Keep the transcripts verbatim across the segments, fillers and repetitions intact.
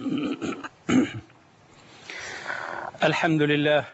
الحمد لله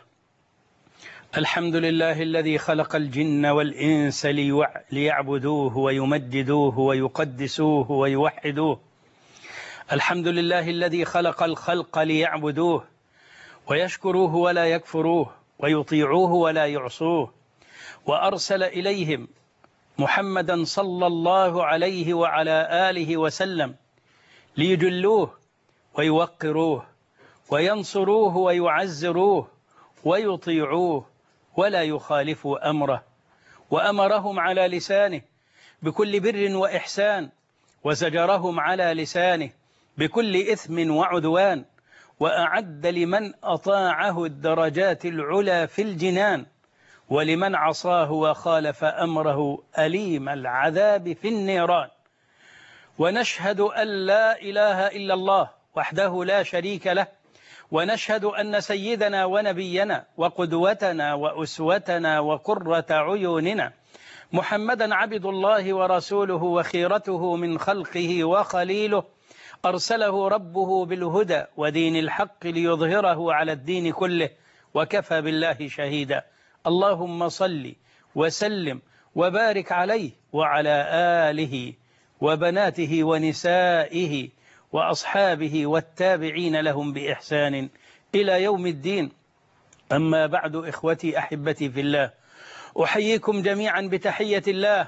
الحمد لله الذي خلق الجن والإنس ليعبدوه ويمجدوه ويقدسوه ويوحدوه. الحمد لله الذي خلق الخلق ليعبدوه ويشكروه ولا يكفروه ويطيعوه ولا يعصوه، وأرسل إليهم محمدا صلى الله عليه وعلى آله وسلم ليجلوه ويوقروه وينصروه ويعزروه ويطيعوه ولا يخالفوا أمره، وأمرهم على لسانه بكل بر وإحسان، وزجرهم على لسانه بكل إثم وعدوان، وأعد لمن أطاعه الدرجات العلى في الجنان، ولمن عصاه وخالف أمره أليم العذاب في النيران. ونشهد أن لا إله إلا الله وحده لا شريك له، ونشهد أن سيدنا ونبينا وقدوتنا وأسوتنا وقرة عيوننا محمدا عبد الله ورسوله وخيرته من خلقه وخليله، أرسله ربه بالهدى ودين الحق ليظهره على الدين كله، وكفى بالله شهيدا. اللهم صل وسلم وبارك عليه وعلى آله وبناته ونسائه وأصحابه والتابعين لهم بإحسان إلى يوم الدين. أما بعد، إخوتي أحبتي في الله، أحييكم جميعا بتحية الله،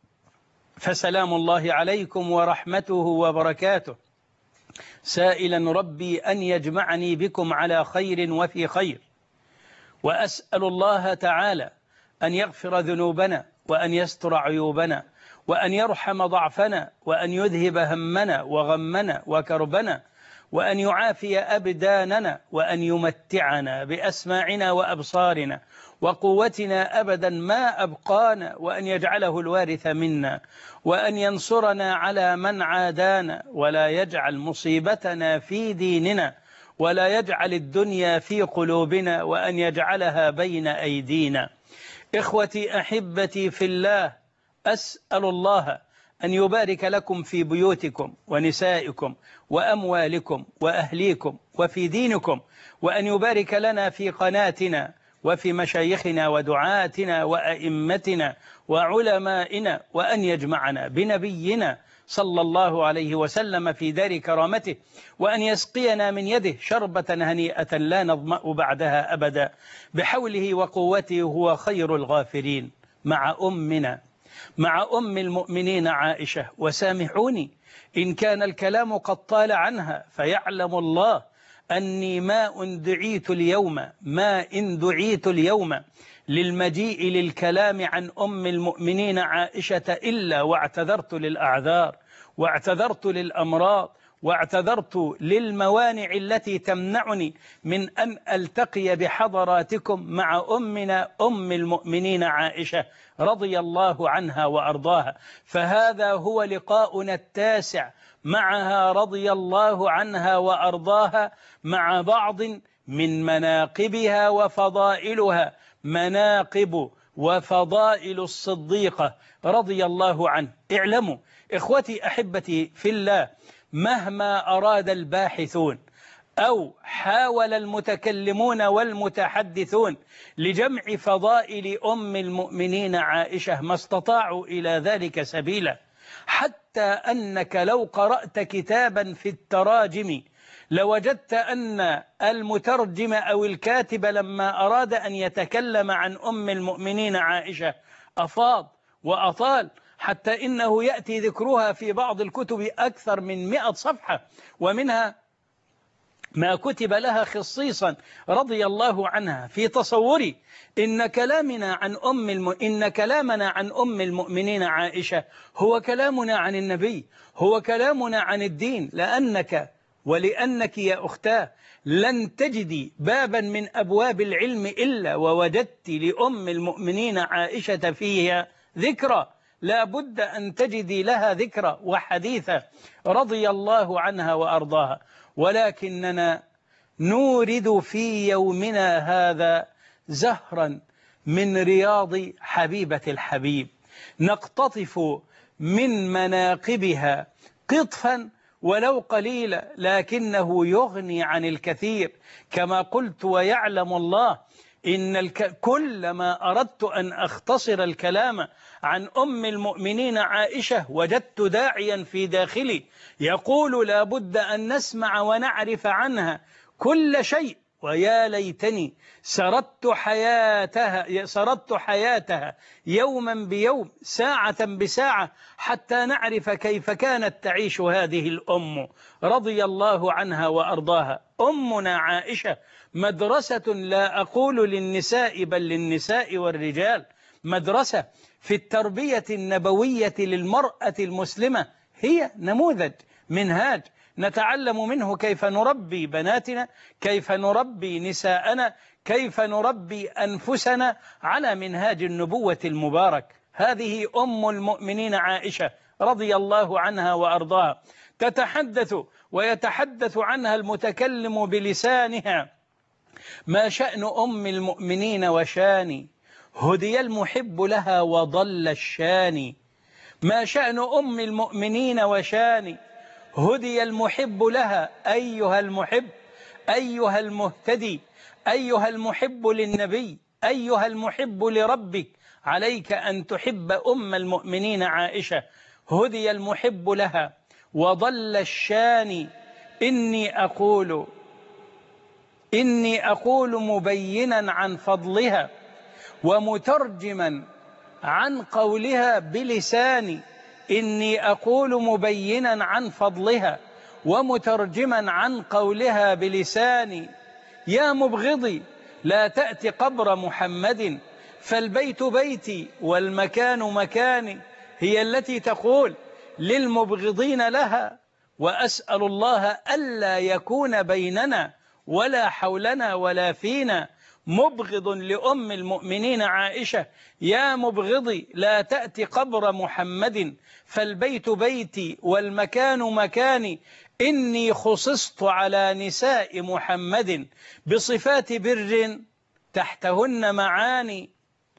فسلام الله عليكم ورحمته وبركاته، سائلا ربي أن يجمعني بكم على خير وفي خير، وأسأل الله تعالى أن يغفر ذنوبنا وأن يستر عيوبنا وأن يرحم ضعفنا وأن يذهب همنا وغمنا وكربنا وأن يعافي أبداننا وأن يمتعنا بأسماعنا وأبصارنا وقوتنا أبدا ما أبقانا، وأن يجعله الوارث منا، وأن ينصرنا على من عادانا، ولا يجعل مصيبتنا في ديننا، ولا يجعل الدنيا في قلوبنا، وأن يجعلها بين أيدينا. إخوتي أحبتي في الله، أسأل الله أن يبارك لكم في بيوتكم ونسائكم وأموالكم وأهليكم وفي دينكم، وأن يبارك لنا في قناتنا وفي مشايخنا ودعاتنا وأئمتنا وعلمائنا، وأن يجمعنا بنبينا صلى الله عليه وسلم في دار كرامته، وأن يسقينا من يده شربة هنيئة لا نظمأ بعدها أبدا بحوله وقوته، هو خير الغافرين. مع أمنا مع أم المؤمنين عائشة، وسامحوني إن كان الكلام قد طال عنها، فيعلم الله أني ما إن دعيت اليوم ما إن دعيت اليوم للمجيء للكلام عن أم المؤمنين عائشة إلا واعتذرت للأعذار، واعتذرت للأمراض، واعتذرت للموانع التي تمنعني من أن ألتقي بحضراتكم مع أمنا أم المؤمنين عائشة رضي الله عنها وأرضاها. فهذا هو لقاؤنا التاسع معها رضي الله عنها وأرضاها، مع بعض من مناقبها وفضائلها، مناقب وفضائل الصديقة رضي الله عنه. اعلموا إخوتي أحبتي في الله، مهما أراد الباحثون أو حاول المتكلمون والمتحدثون لجمع فضائل أم المؤمنين عائشة ما استطاعوا إلى ذلك سبيلا، حتى أنك لو قرأت كتابا في التراجم لوجدت أن المترجم أو الكاتب لما أراد أن يتكلم عن أم المؤمنين عائشة أفاض وأطال، حتى إنه يأتي ذكرها في بعض الكتب أكثر من مئة صفحة، ومنها ما كتب لها خصيصا رضي الله عنها. في تصوري إن كلامنا عن أم الم... إن كلامنا عن أم المؤمنين عائشة هو كلامنا عن النبي، هو كلامنا عن الدين، لأنك ولأنك يا أختاه لن تجدي بابا من أبواب العلم إلا ووجدت لأم المؤمنين عائشة فيها ذكرى، لا بد أن تجدي لها ذكرى وحديثة رضي الله عنها وأرضاها. ولكننا نورد في يومنا هذا زهرا من رياض حبيبة الحبيب، نقتطف من مناقبها قطفا ولو قليلا لكنه يغني عن الكثير. كما قلت ويعلم الله إن الك... كلما أردت أن أختصر الكلام عن أم المؤمنين عائشة وجدت داعيا في داخلي يقول لا بد أن نسمع ونعرف عنها كل شيء، ويا ليتني سردت حياتها سردت حياتها يوما بيوم ساعة بساعة حتى نعرف كيف كانت تعيش هذه الأم رضي الله عنها وأرضاها. أمنا عائشة مدرسة، لا أقول للنساء بل للنساء والرجال، مدرسة في التربية النبوية للمرأة المسلمة. هي نموذج، منهاج نتعلم منه كيف نربي بناتنا، كيف نربي نساءنا، كيف نربي أنفسنا على منهاج النبوة المبارك. هذه أم المؤمنين عائشة رضي الله عنها وأرضاها، تتحدث ويتحدث عنها المتكلم بلسانها: ما شأن أم المؤمنين وشاني، هدي المحب لها وضل الشاني. ما شأن أم المؤمنين وشاني، هدي المحب لها. أيها المحب، أيها المهتدي، أيها المحب للنبي، أيها المحب لربك، عليك أن تحب أم المؤمنين عائشة. هدي المحب لها وضل الشاني. إني أقول إني أقول مبينا عن فضلها ومترجما عن قولها بلساني. إني أقول مبينا عن فضلها ومترجما عن قولها بلساني. يا مبغضي لا تأت قبر محمد، فالبيت بيتي والمكان مكاني. هي التي تقول للمبغضين لها: وأسأل الله ألا يكون بيننا ولا حولنا ولا فينا مبغض لأم المؤمنين عائشة. يا مبغضي لا تأتي قبر محمد، فالبيت بيتي والمكان مكاني. إني خصصت على نساء محمد بصفات بر تحتهن معاني،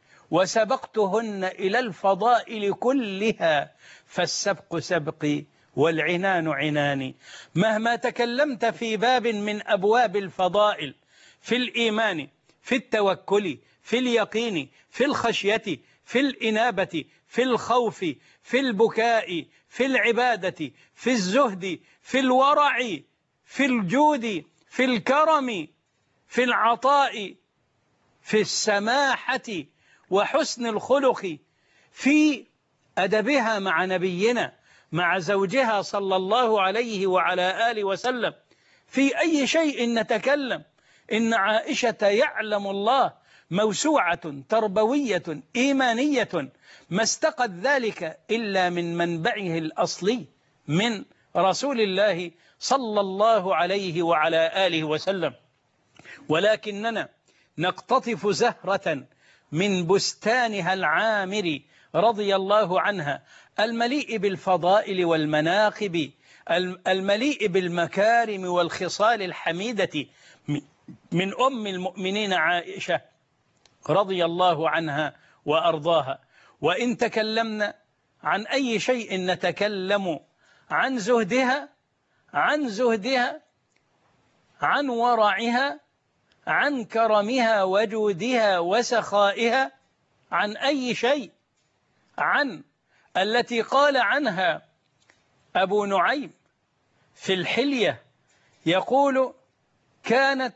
وسبقتهن إلى الفضائل كلها، فالسبق سبقي والعنان عناني. مهما تكلمت في باب من أبواب الفضائل، في الإيمان، في التوكل، في اليقين، في الخشية، في الإنابة، في الخوف، في البكاء، في العبادة، في الزهد، في الورع، في الجود، في الكرم، في العطاء، في السماحة وحسن الخلق، في أدبها مع نبينا، مع زوجها صلى الله عليه وعلى آله وسلم، في أي شيء نتكلم. إن عائشة يعلم الله موسوعة تربوية إيمانية ما استقت ذلك إلا من منبعه الأصلي من رسول الله صلى الله عليه وعلى آله وسلم. ولكننا نقتطف زهرة من بستانها العامر رضي الله عنها، المليء بالفضائل والمناقب، المليء بالمكارم والخصال الحميدة من أم المؤمنين عائشة رضي الله عنها وأرضاها. وإن تكلمنا عن أي شيء نتكلم عن زهدها، عن زهدها، عن ورعها، عن كرمها وجودها وسخائها، عن أي شيء، عن التي قال عنها أبو نعيم في الحلية، يقول: كانت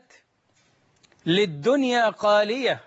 للدنيا قالية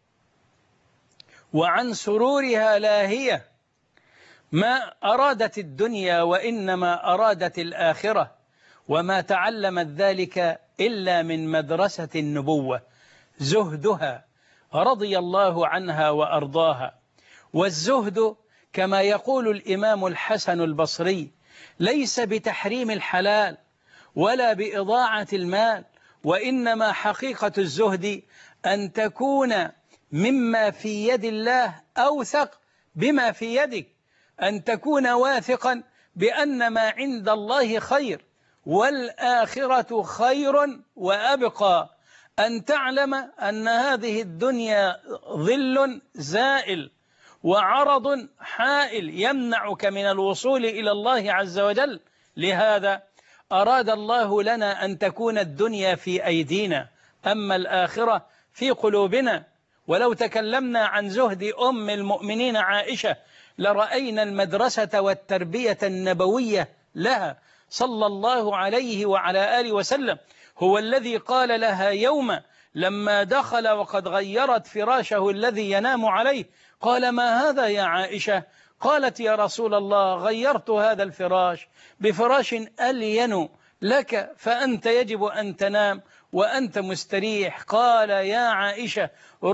وعن سرورها لاهية، ما أرادت الدنيا وإنما أرادت الآخرة، وما تعلمت ذلك إلا من مدرسة النبوة. زهدها رضي الله عنها وأرضاها. والزهد كما يقول الإمام الحسن البصري ليس بتحريم الحلال ولا بإضاعة المال، وإنما حقيقة الزهد أن تكون مما في يد الله أوثق بما في يدك، أن تكون واثقا بأن ما عند الله خير والآخرة خير وأبقى، أن تعلم أن هذه الدنيا ظل زائل وعرض حائل يمنعك من الوصول إلى الله عز وجل. لهذا أراد الله لنا أن تكون الدنيا في أيدينا، أما الآخرة في قلوبنا. ولو تكلمنا عن زهد أم المؤمنين عائشة لرأينا المدرسة والتربية النبوية لها صلى الله عليه وعلى آله وسلم. هو الذي قال لها يوم لما دخل وقد غيرت فراشه الذي ينام عليه، قال: ما هذا يا عائشة؟ قالت: يا رسول الله، غيرت هذا الفراش بفراش ألين لك، فأنت يجب أن تنام وأنت مستريح. قال: يا عائشة،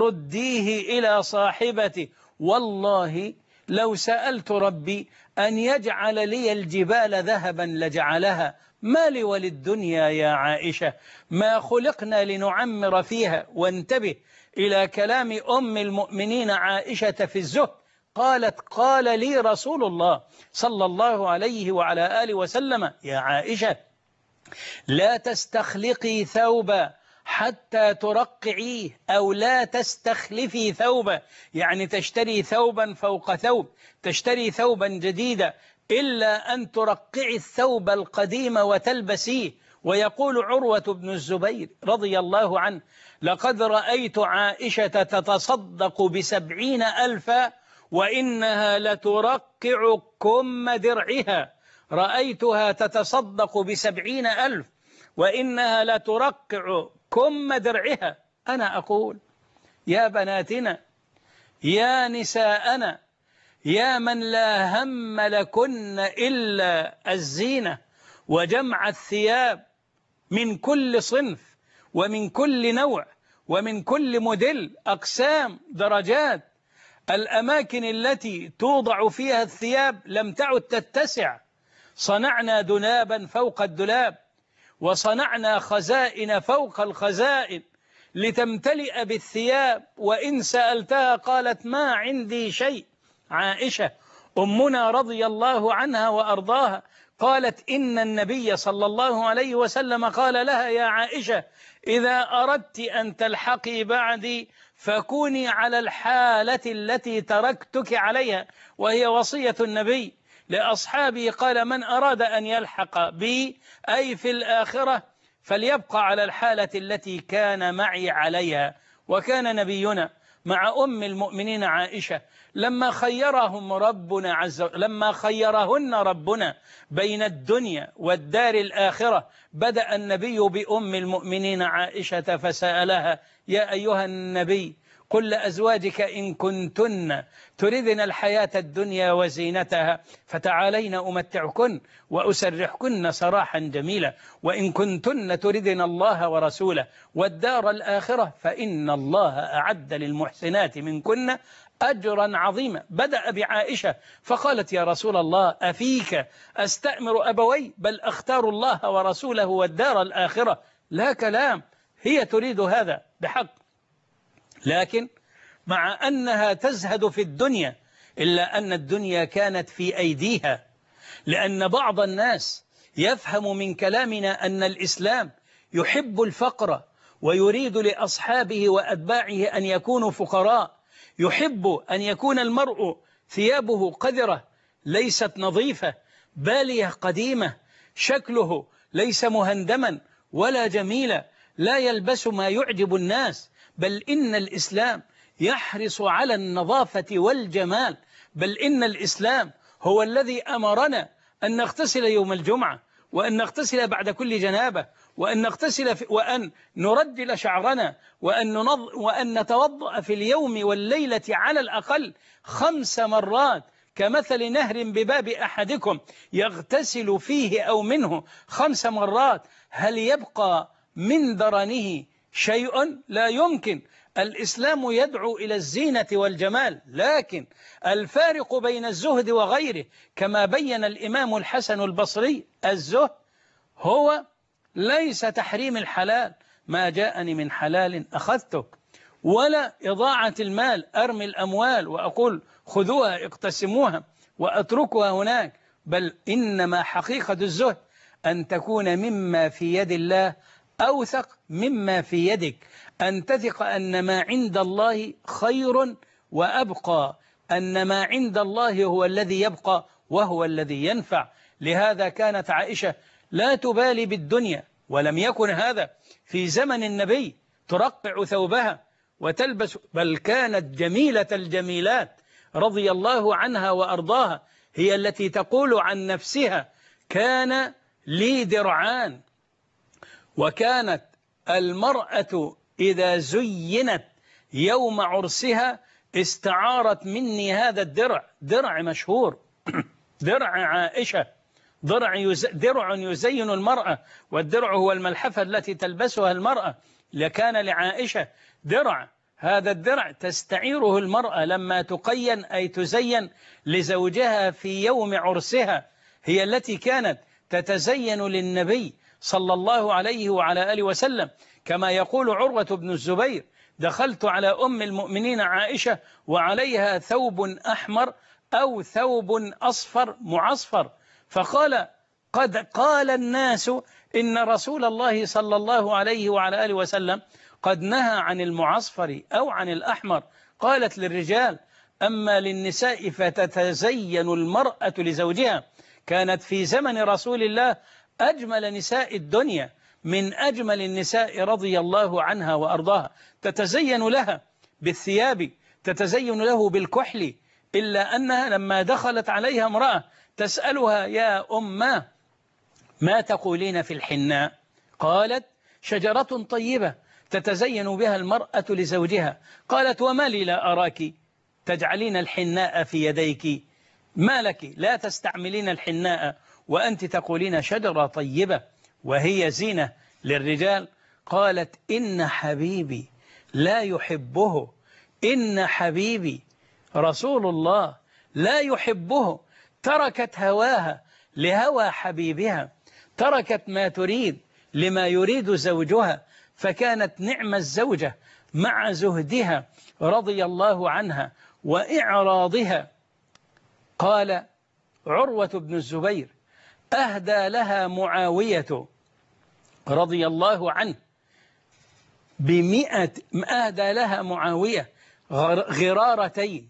رديه إلى صاحبتي، والله لو سألت ربي أن يجعل لي الجبال ذهبا لجعلها، ما لي وللدنيا يا عائشة، ما خلقنا لنعمر فيها. وانتبه إلى كلام أم المؤمنين عائشة في الزهد، قالت: قال لي رسول الله صلى الله عليه وعلى آله وسلم: يا عائشة، لا تستخلقي ثوبا حتى ترقعيه، أو لا تستخلفي ثوبا، يعني تشتري ثوبا فوق ثوب، تشتري ثوبا جديدا، إلا أن ترقعي الثوب القديم وتلبسيه. ويقول عروة بن الزبير رضي الله عنه: لقد رأيت عائشة تتصدق بسبعين ألفا وإنها لترقع كم درعها. رأيتها تتصدق بسبعين ألف وإنها لترقع كم درعها. أنا أقول: يا بناتنا، يا نساءنا، يا من لا هم لكن إلا الزينة وجمع الثياب من كل صنف ومن كل نوع ومن كل موديل، أقسام، درجات. الأماكن التي توضع فيها الثياب لم تعد تتسع، صنعنا دولابا فوق الدولاب، وصنعنا خزائن فوق الخزائن لتمتلئ بالثياب. وإن سألتها قالت: ما عندي شيء. عائشة أمنا رضي الله عنها وأرضاها قالت: إن النبي صلى الله عليه وسلم قال لها: يا عائشة، إذا أردت أن تلحقي بعدي فكوني على الحالة التي تركتك عليها، وهي وصية النبي لأصحابه. قال: من أراد أن يلحق بي أي في الآخرة فليبقى على الحالة التي كان معي عليها. وكان نبينا مع أم المؤمنين عائشة لما خيرهم ربنا عز وجل، لما خيرهن ربنا بين الدنيا والدار الآخرة، بدأ النبي بأم المؤمنين عائشة فسألها: يا أيها النبي، قل لأزواجك إن كنتن تردن الحياة الدنيا وزينتها فتعالين أمتعكن وأسرحكن سراحا جميلا، وإن كنتن تردن الله ورسوله والدار الآخرة فإن الله أعد للمحسنات منكن أجرا عظيما. بدأ بعائشة فقالت: يا رسول الله، أفيك أستأمر أبوي؟ بل أختار الله ورسوله والدار الآخرة. لا كلام، هي تريد هذا بحق، لكن مع أنها تزهد في الدنيا إلا أن الدنيا كانت في أيديها. لأن بعض الناس يفهم من كلامنا أن الإسلام يحب الفقر ويريد لأصحابه وأتباعه أن يكونوا فقراء، يحب أن يكون المرء ثيابه قذرة ليست نظيفة، بالية قديمة، شكله ليس مهندما ولا جميلا، لا يلبس ما يعجب الناس. بل إن الإسلام يحرص على النظافة والجمال، بل إن الإسلام هو الذي أمرنا أن نغتسل يوم الجمعة، وأن نغتسل بعد كل جنابة، وأن نغتسل في وأن نرجل شعرنا، وأن, ننظ وأن نتوضأ في اليوم والليلة على الأقل خمس مرات، كمثل نهر بباب أحدكم يغتسل فيه أو منه خمس مرات. هل يبقى من درنه شيء؟ لا يمكن. الإسلام يدعو إلى الزينة والجمال، لكن الفارق بين الزهد وغيره كما بين الإمام الحسن البصري: الزهد هو ليس تحريم الحلال، ما جاءني من حلال أخذته، ولا إضاعة المال، أرمي الأموال وأقول خذوها اقتسموها وأتركها هناك، بل إنما حقيقة الزهد أن تكون مما في يد الله أوثق مما في يدك، أن تثق أن ما عند الله خير وأبقى، أن ما عند الله هو الذي يبقى وهو الذي ينفع. لهذا كانت عائشة لا تبالي بالدنيا، ولم يكن هذا في زمن النبي، ترقع ثوبها وتلبس، بل كانت جميلة الجميلات رضي الله عنها وأرضاها، هي التي تقول عن نفسها كان لي درعان. وكانت المرأة إذا زينت يوم عرسها استعارت مني هذا الدرع، درع مشهور درع عائشة، درع, يز... درع يزين المرأة، والدرع هو الملحفة التي تلبسها المرأة، لكان لعائشة درع، هذا الدرع تستعيره المرأة لما تقين أي تزين لزوجها في يوم عرسها، هي التي كانت تتزين للنبي صلى الله عليه وعلى آله وسلم. كما يقول عروة بن الزبير: دخلت على أم المؤمنين عائشة وعليها ثوب أحمر أو ثوب أصفر معصفر، فقال: قد قال الناس إن رسول الله صلى الله عليه وعلى آله وسلم قد نهى عن المعصفر أو عن الأحمر. قالت للرجال: أما للنساء فتتزين المرأة لزوجها. كانت في زمن رسول الله أجمل نساء الدنيا، من أجمل النساء رضي الله عنها وأرضاها، تتزين لها بالثياب، تتزين له بالكحل، إلا أنها لما دخلت عليها امرأة تسألها: يا أمه ما تقولين في الحناء؟ قالت: شجرة طيبة تتزين بها المرأة لزوجها. قالت: وما لي لا أراك تجعلين الحناء في يديك؟ ما لك لا تستعملين الحناء وأنت تقولين شجرة طيبة وهي زينة للرجال؟ قالت: إن حبيبي لا يحبه، إن حبيبي رسول الله لا يحبه. تركت هواها لهوى حبيبها، تركت ما تريد لما يريد زوجها، فكانت نعم الزوجة مع زهدها رضي الله عنها وإعراضها. قال عروة بن الزبير: أهدى لها معاوية رضي الله عنه بمئة أهدى لها معاوية غرارتين،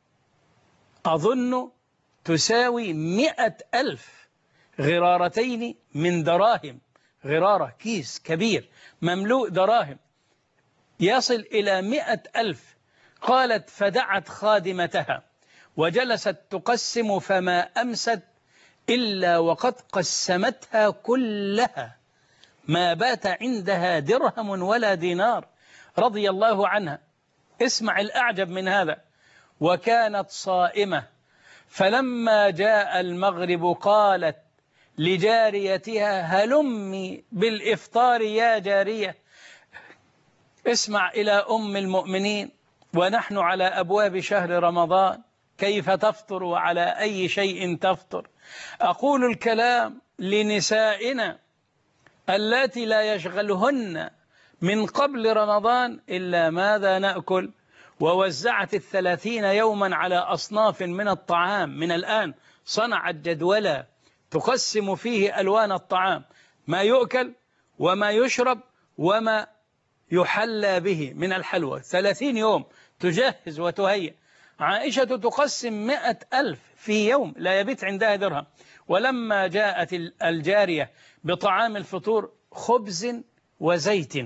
أظن تساوي مئة ألف، غرارتين من دراهم، غرارة كيس كبير مملوء دراهم يصل إلى مئة ألف. قالت: فدعت خادمتها وجلست تقسم، فما أمست إلا وقد قسمتها كلها، ما بات عندها درهم ولا دينار رضي الله عنها. اسمع الأعجب من هذا: وكانت صائمة، فلما جاء المغرب قالت لجاريتها: هلمي بالإفطار يا جارية. اسمع إلى أم المؤمنين ونحن على أبواب شهر رمضان، كيف تفطر وعلى أي شيء تفطر؟ أقول الكلام لنسائنا اللاتي لا يشغلهن من قبل رمضان إلا ماذا نأكل، ووزعت الثلاثين يوما على أصناف من الطعام. من الآن صنعت جدولا تقسم فيه ألوان الطعام، ما يؤكل وما يشرب وما يحلى به من الحلوى. ثلاثين يوم تجهز وتهيئ. عائشة تقسم مئة ألف في يوم لا يبيت عندها درهم. ولما جاءت الجارية بطعام الفطور خبز وزيت،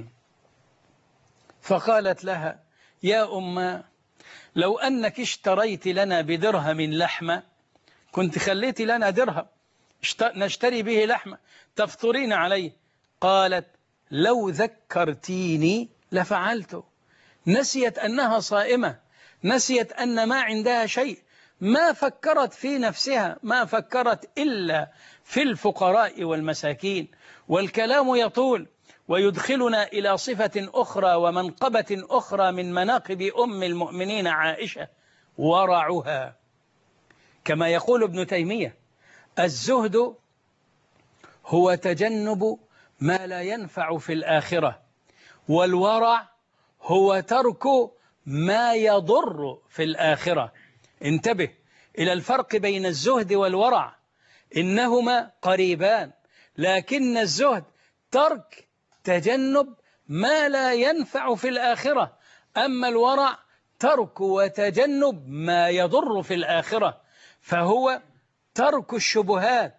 فقالت لها: يا أمه، لو أنك اشتريت لنا بدرهم لحمة كنت خليت لنا درهم نشتري به لحمة تفطرين عليه. قالت: لو ذكرتيني لفعلت. نسيت أنها صائمة، نسيت أن ما عندها شيء، ما فكرت في نفسها، ما فكرت إلا في الفقراء والمساكين. والكلام يطول ويدخلنا إلى صفة أخرى ومنقبة أخرى من مناقب أم المؤمنين عائشة: ورعها. كما يقول ابن تيمية: الزهد هو تجنب ما لا ينفع في الآخرة، والورع هو ترك ما يضر في الآخرة. انتبه إلى الفرق بين الزهد والورع، إنهما قريبان، لكن الزهد ترك تجنب ما لا ينفع في الآخرة، أما الورع ترك وتجنب ما يضر في الآخرة، فهو ترك الشبهات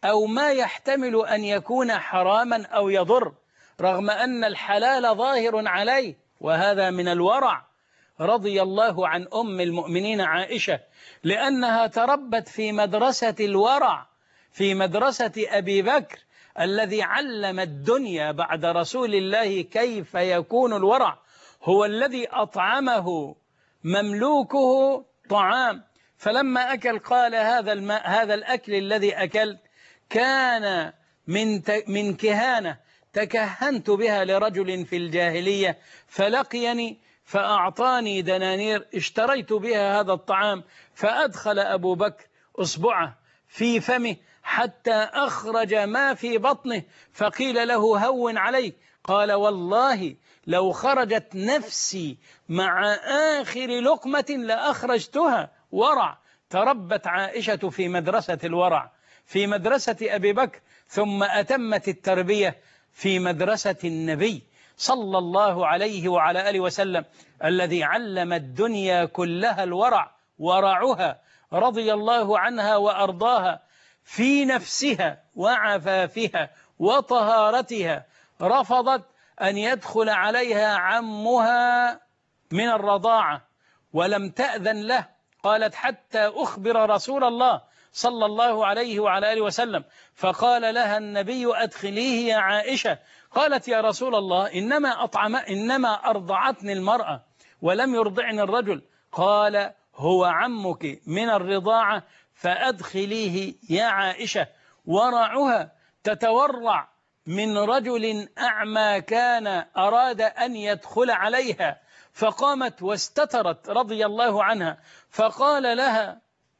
أو ما يحتمل أن يكون حراما أو يضر، رغم أن الحلال ظاهر عليه، وهذا من الورع. رضي الله عن أم المؤمنين عائشة، لأنها تربت في مدرسة الورع، في مدرسة أبي بكر الذي علم الدنيا بعد رسول الله كيف يكون الورع. هو الذي أطعمه مملوكه طعام، فلما أكل قال هذا الماء هذا الأكل الذي أكلت كان من من كهانة تكهنت بها لرجل في الجاهلية فلقيني فأعطاني دنانير اشتريت بها هذا الطعام. فأدخل أبو بكر أصبعه في فمه حتى أخرج ما في بطنه، فقيل له هون عليك، قال والله لو خرجت نفسي مع آخر لقمة لأخرجتها. ورع. تربت عائشة في مدرسة الورع، في مدرسة أبي بكر، ثم أتمت التربية في مدرسة النبي صلى الله عليه وعلى آله وسلم الذي علم الدنيا كلها الورع. ورعها رضي الله عنها وأرضاها في نفسها وعفافها وطهارتها، رفضت أن يدخل عليها عمها من الرضاعة ولم تأذن له. قالت حتى أخبر رسول الله صلى الله عليه وعلى آله وسلم، فقال لها النبي أدخليه يا عائشة. قالت يا رسول الله إنما أطعم إنما أرضعتني المرأة ولم يرضعني الرجل. قال هو عمك من الرضاعة فأدخليه يا عائشة. ورعها تتورع من رجل أعمى كان أراد أن يدخل عليها، فقامت واستترت رضي الله عنها، فقال لها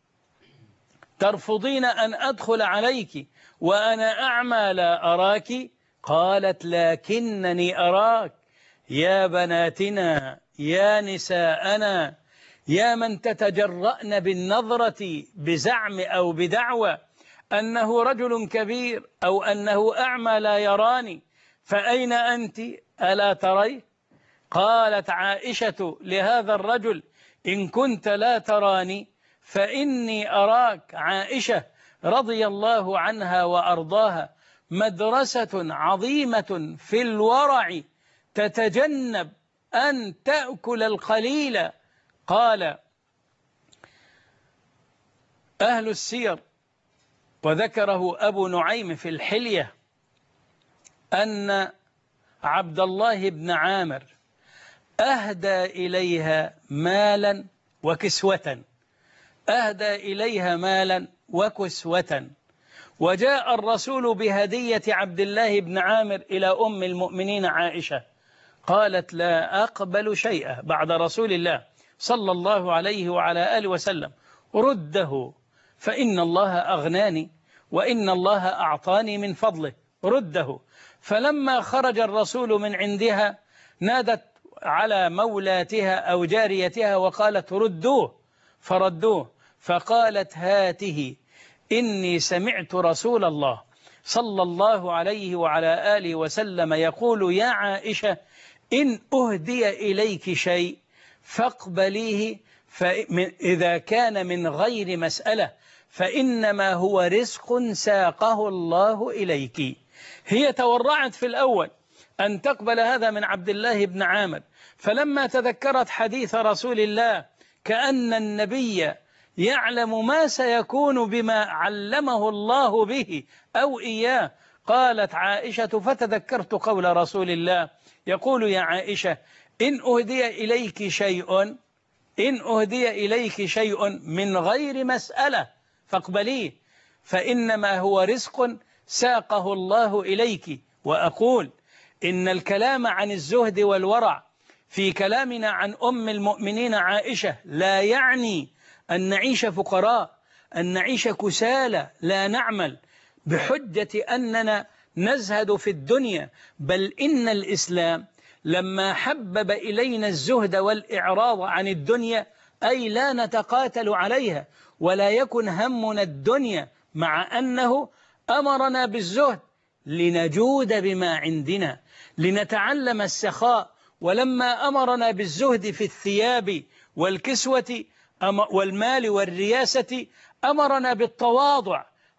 ترفضين أن أدخل عليك وأنا أعمى لا أراك؟ قالت لكنني أراك يا بناتنا يا نساءنا يا من تتجرأن بالنظرة بزعم أو بدعوى أنه رجل كبير أو أنه أعمى لا يراني، فأين أنت ألا تري؟ قالت عائشة لهذا الرجل إن كنت لا تراني فإني أراك. عائشة رضي الله عنها وأرضاها مدرسة عظيمة في الورع، تتجنب أن تأكل القليل. قال أهل السير وذكره أبو نعيم في الحلية أن عبد الله بن عامر أهدى إليها مالا وكسوة، أهدى إليها مالا وكسوة. وجاء الرسول بهدية عبد الله بن عامر إلى أم المؤمنين عائشة، قالت لا أقبل شيئا بعد رسول الله صلى الله عليه وعلى آله وسلم، رده فإن الله أغناني وإن الله أعطاني من فضله، رده. فلما خرج الرسول من عندها نادت على مولاتها أو جاريتها وقالت ردوه، فردوه. فقالت هاته إني سمعت رسول الله صلى الله عليه وعلى آله وسلم يقول يا عائشة إن أهدي إليك شيء فاقبليه، إذا كان من غير مسألة فإنما هو رزق ساقه الله إليك. هي تورعت في الأول أن تقبل هذا من عبد الله بن عامر، فلما تذكرت حديث رسول الله كأن النبي يعلم ما سيكون بما علمه الله به أو إياه، قالت عائشة فتذكرت قول رسول الله يقول يا عائشة إن أهدي إليك شيء إن أهدي إليك شيء من غير مسألة فاقبليه، فإنما هو رزق ساقه الله إليك. وأقول إن الكلام عن الزهد والورع في كلامنا عن أم المؤمنين عائشة لا يعني أن نعيش فقراء، أن نعيش كسالى لا نعمل بحجة أننا نزهد في الدنيا، بل إن الإسلام لما حبب إلينا الزهد والإعراض عن الدنيا أي لا نتقاتل عليها ولا يكن همنا الدنيا، مع أنه أمرنا بالزهد لنجود بما عندنا لنتعلم السخاء. ولما أمرنا بالزهد في الثياب والكسوة والمال والرياسة أمرنا بالتواضع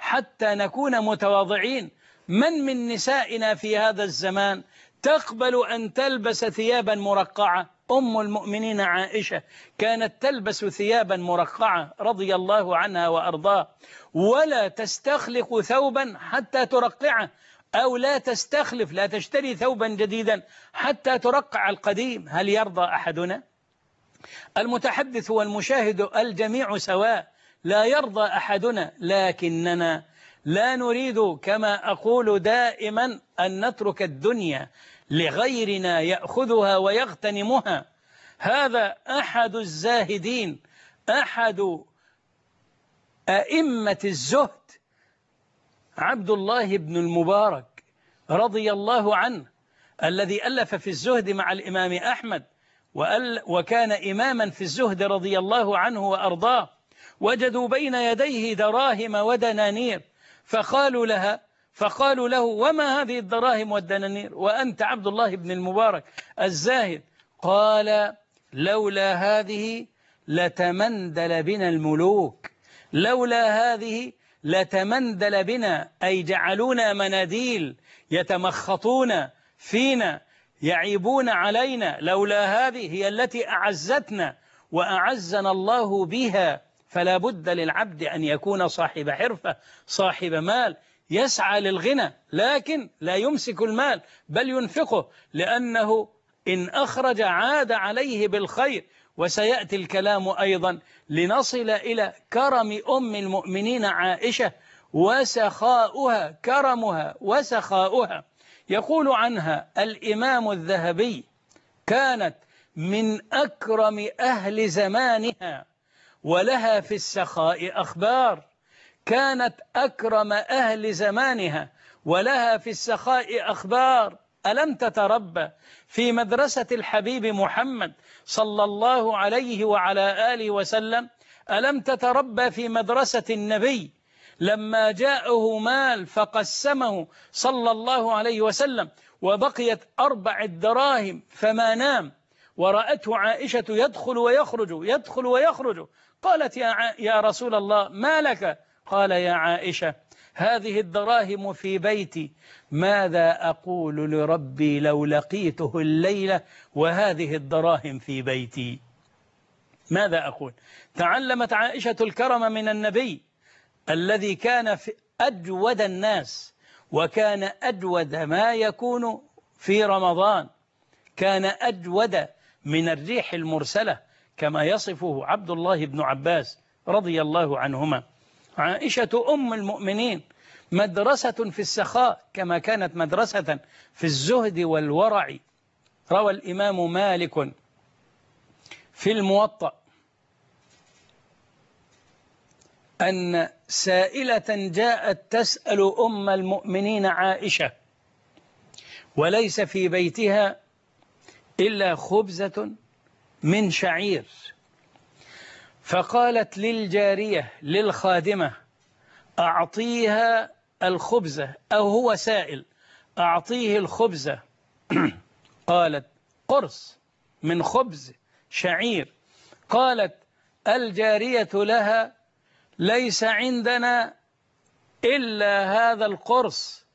حتى نكون متواضعين. من من نسائنا في هذا الزمان تقبل أن تلبس ثيابا مرقعة؟ أم المؤمنين عائشة كانت تلبس ثيابا مرقعة رضي الله عنها وأرضاه، ولا تستخلق ثوبا حتى ترقعه، أو لا تستخلف، لا تشتري ثوبا جديدا حتى ترقع القديم. هل يرضى أحدنا؟ المتحدث والمشاهد الجميع سواء، لا يرضى أحدنا، لكننا لا نريد كما أقول دائما أن نترك الدنيا لغيرنا يأخذها ويغتنمها. هذا أحد الزاهدين، أحد أئمة الزهد، عبد الله بن المبارك رضي الله عنه، الذي ألف في الزهد مع الإمام أحمد، وكان إماما في الزهد رضي الله عنه وأرضاه. وجدوا بين يديه دراهم ودنانير، فقالوا لها فقالوا له: وما هذه الدراهم والدنانير وأنت عبد الله بن المبارك الزاهد؟ قال: لولا هذه لتمندل بنا الملوك، لولا هذه لتمندل بنا، أي جعلونا مناديل يتمخطون فينا يعيبون علينا. لولا هذه هي التي أعزتنا وأعزنا الله بها. فلا بد للعبد أن يكون صاحب حرفة، صاحب مال، يسعى للغنى، لكن لا يمسك المال بل ينفقه، لأنه إن أخرج عاد عليه بالخير. وسيأتي الكلام أيضا لنصل إلى كرم أم المؤمنين عائشة وسخاؤها، كرمها وسخاؤها. يقول عنها الإمام الذهبي: كانت من أكرم أهل زمانها ولها في السخاء أخبار. كانت أكرم أهل زمانها ولها في السخاء أخبار. ألم تتربى في مدرسة الحبيب محمد صلى الله عليه وعلى آله وسلم؟ ألم تتربى في مدرسة النبي لما جاءه مال فقسمه صلى الله عليه وسلم وبقيت أربع دراهم فما نام، ورأته عائشة يدخل ويخرج يدخل ويخرج، قالت: يا, يا رسول الله ما لك؟ قال: يا عائشة، هذه الدراهم في بيتي، ماذا أقول لربي لو لقيته الليلة وهذه الدراهم في بيتي؟ ماذا أقول؟ تعلمت عائشة الكرم من النبي الذي كان في أجود الناس، وكان أجود ما يكون في رمضان، كان أجود من الريح المرسلة كما يصفه عبد الله بن عباس رضي الله عنهما. عائشة أم المؤمنين مدرسة في السخاء كما كانت مدرسة في الزهد والورع. روى الإمام مالك في الموطأ أن سائلة جاءت تسأل أم المؤمنين عائشة وليس في بيتها إلا خبزة من شعير، فقالت للجارية للخادمة: أعطيها الخبزة، أو هو سائل أعطيه الخبزة. قالت: قرص من خبز شعير. قالت الجارية لها: ليس عندنا إلا هذا القرص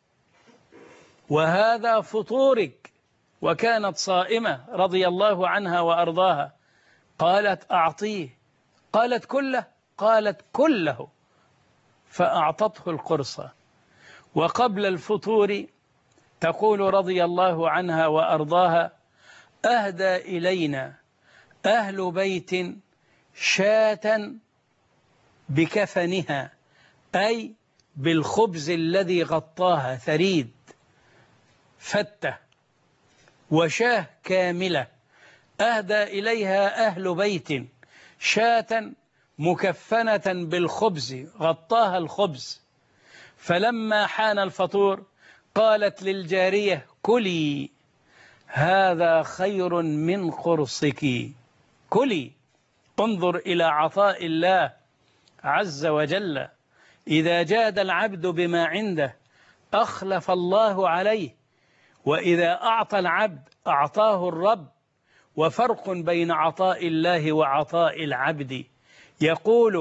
وهذا فطورك. وكانت صائمة رضي الله عنها وأرضاها. قالت: أعطيه. قالت: كله؟ قالت: كله. فأعطته القرص. وقبل الفطور تقول رضي الله عنها وأرضاها: أهدى إلينا أهل بيت شاة بكفنها، أي بالخبز الذي غطاها، ثريد فتة وشاه كاملة. أهدى إليها أهل بيت شاة مكفنة بالخبز، غطاها الخبز. فلما حان الفطور قالت للجارية: كلي، هذا خير من قرصك، كلي. انظر إلى عطاء الله عز وجل. إذا جاد العبد بما عنده أخلف الله عليه، وإذا أعطى العبد أعطاه الرب. وفرق بين عطاء الله وعطاء العبد. يقول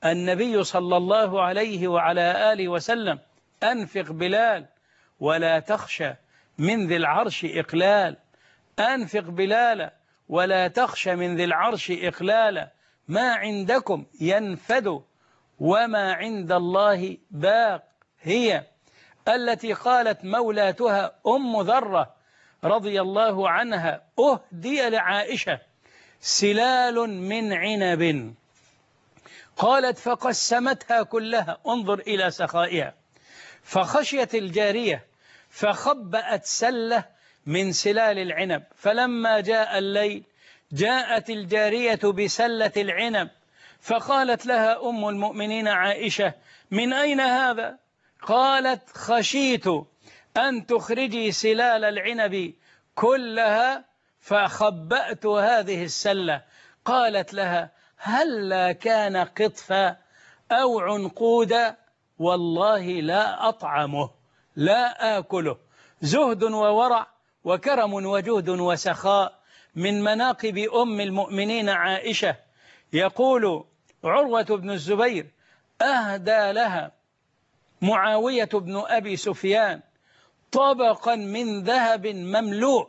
النبي صلى الله عليه وعلى آله وسلم: أنفق بلال ولا تخشى من ذي العرش إقلال، أنفق بلال ولا تخشى من ذي العرش إقلالا، ما عندكم ينفد وما عند الله باق. هي التي قالت مولاتها أم ذرة رضي الله عنها: أهدي لعائشة سلال من عنب، قالت فقسمتها كلها، انظر إلى سخائها، فخشيت الجارية فخبأت سلة من سلال العنب، فلما جاء الليل جاءت الجارية بسلة العنب، فقالت لها أم المؤمنين عائشة: من أين هذا؟ قالت: خشيت أن تخرجي سلال العنب كلها فخبأت هذه السلة. قالت لها: هلا كان قطفا أو عنقودا؟ والله لا أطعمه لا آكله. زهد وورع وكرم وجود وسخاء من مناقب أم المؤمنين عائشة. يقول عروة بن الزبير: أهدى لها معاوية بن أبي سفيان طبقا من ذهب مملوء،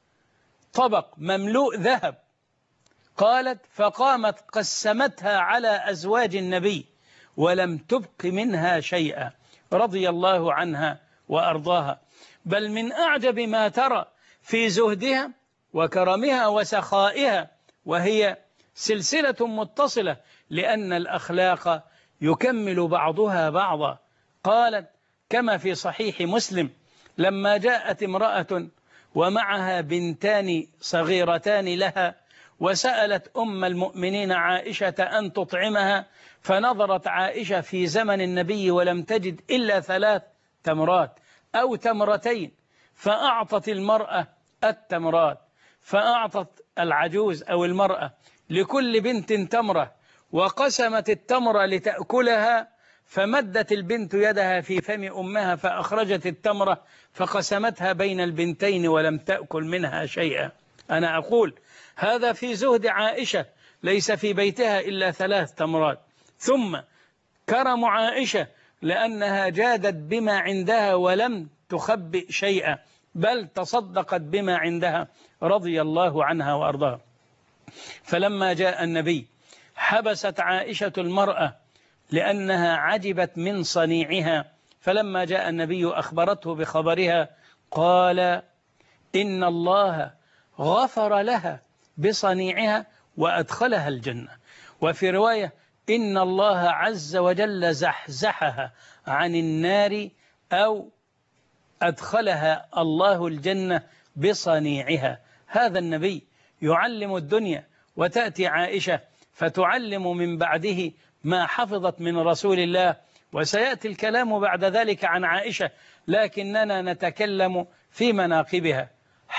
طبق مملوء ذهب. قالت: فقامت قسمتها على أزواج النبي ولم تبق منها شيئا، رضي الله عنها وأرضاها. بل من أعجب ما ترى في زهدها وكرمها وسخائها، وهي سلسلة متصلة لأن الأخلاق يكمل بعضها بعضا. قالت كما في صحيح مسلم: لما جاءت امرأة ومعها بنتان صغيرتان لها وسألت أم المؤمنين عائشة أن تطعمها، فنظرت عائشة في زمن النبي ولم تجد إلا ثلاث تمرات أو تمرتين، فأعطت المرأة التمرات، فأعطت العجوز أو المرأة لكل بنت تمرة، وقسمت التمرة لتأكلها، فمدت البنت يدها في فم أمها فأخرجت التمرة فقسمتها بين البنتين ولم تأكل منها شيئا. أنا أقول هذا في زهد عائشة، ليس في بيتها إلا ثلاث تمرات. ثم كرم عائشة لأنها جادت بما عندها ولم تخبئ شيئا، بل تصدقت بما عندها، رضي الله عنها وأرضاها. فلما جاء النبي حبست عائشة المرأة لأنها عجبت من صنيعها، فلما جاء النبي أخبرته بخبرها قال: إن الله غفر لها بصنيعها وأدخلها الجنة. وفي رواية: إن الله عز وجل زحزحها عن النار أو أدخلها الله الجنة بصنيعها. هذا النبي يعلم الدنيا، وتأتي عائشة فتعلم من بعده ما حفظت من رسول الله. وسيأتي الكلام بعد ذلك عن عائشة، لكننا نتكلم في مناقبها.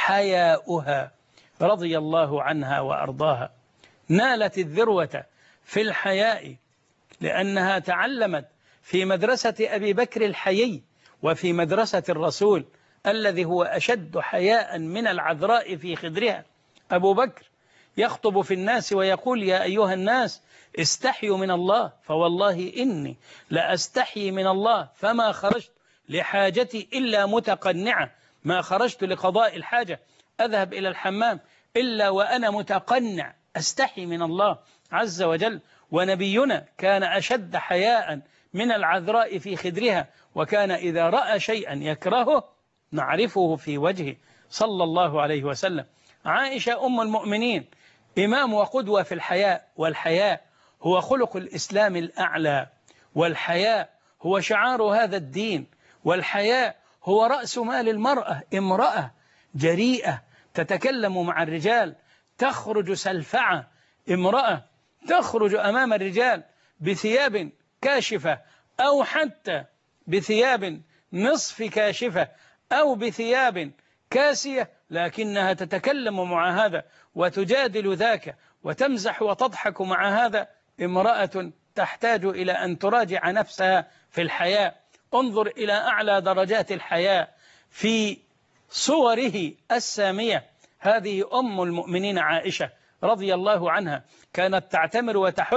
حياؤها رضي الله عنها وأرضاها، نالت الذروة في الحياء لأنها تعلمت في مدرسة أبي بكر الحيي وفي مدرسة الرسول الذي هو أشد حياء من العذراء في خدرها. أبو بكر يخطب في الناس ويقول: يا أيها الناس استحيوا من الله، فوالله إني لأستحيي من الله، فما خرجت لحاجتي إلا متقنعة، ما خرجت لقضاء الحاجة أذهب إلى الحمام إلا وأنا متقنع، أستحي من الله عز وجل. ونبينا كان أشد حياء من العذراء في خدرها، وكان إذا رأى شيئا يكرهه نعرفه في وجهه صلى الله عليه وسلم. عائشة أم المؤمنين إمام وقدوة في الحياء، والحياء هو خلق الإسلام الأعلى، والحياء هو شعار هذا الدين، والحياء هو رأس مال المرأة. امرأة جريئة تتكلم مع الرجال تخرج سلفعة، امرأة تخرج أمام الرجال بثياب كاشفة أو حتى بثياب نصف كاشفة أو بثياب كاسية، لكنها تتكلم مع هذا وتجادل ذاك وتمزح وتضحك مع هذا. امرأة تحتاج إلى أن تراجع نفسها في الحياء. انظر إلى أعلى درجات الحياء في صوره السامية. هذه أم المؤمنين عائشة رضي الله عنها، كانت تعتمر وتحج